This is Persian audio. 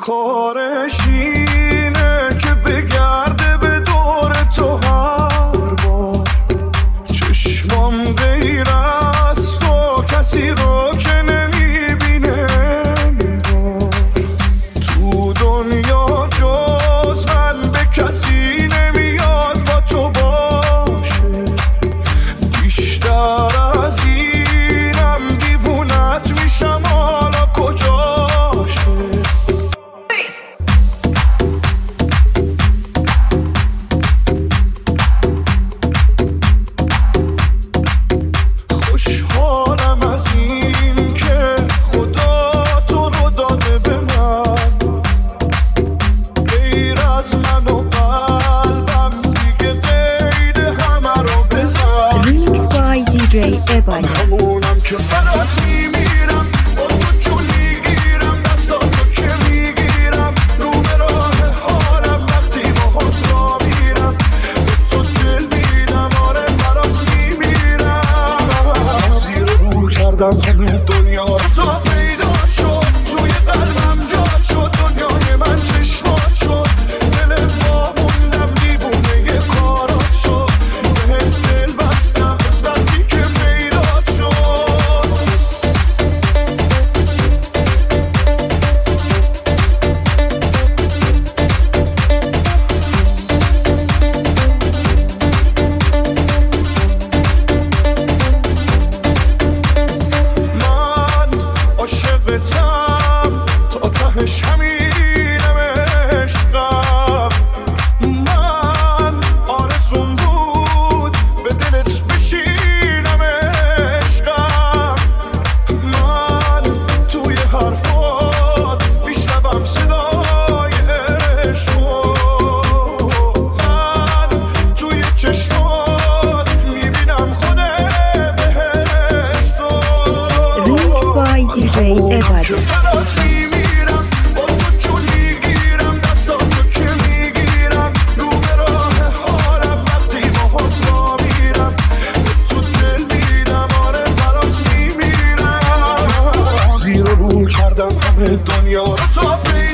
کارش اینه که بگرده به دور تو هر بار. چشمام غیر از تو کسی رو که نمیبینه انگار. تو دنیا جز من به کسی نمیاد با تو باشه. بیشتر از اینم دیوونت میشم، حالا کجاشه؟ خوشحالم از این که خدا تو رو داده به من. غیر از من و قلبم دیگه قید همه رو بزن. Remix by DJ من Ebony. همونم که برات میمیرم، با تو جون میگیرم، دستا تو که میگیرم. رو به راه حالم وقتی با هم را میرم، به تو دل میدم، آره برات میمیرم. زیر رو کردم همه دنیا رو تا پیدا شد. توی قلبم جا شد، دنیای من چشمات شد. دل با موندم دیوونه کارات شد. بهت دل بستم از وقتی که پیدا شد. من عاشقتم تا تهش همینم عشقم. من آرزوم بود به دلت بشینم عشقم. من توی حرفات میشنوم صدای عشقو. من توی چشمات میبینم خود بهشتو. Remix by DJ که Ebony. برات میمیرم، با تو جون میگیرم، دستا تو که میگیرم. رو به راه حالم وقتی با هم را میرم، به تو دل میدم، آره برات میمیرم. زیر رو کردم همه دنیا رو تا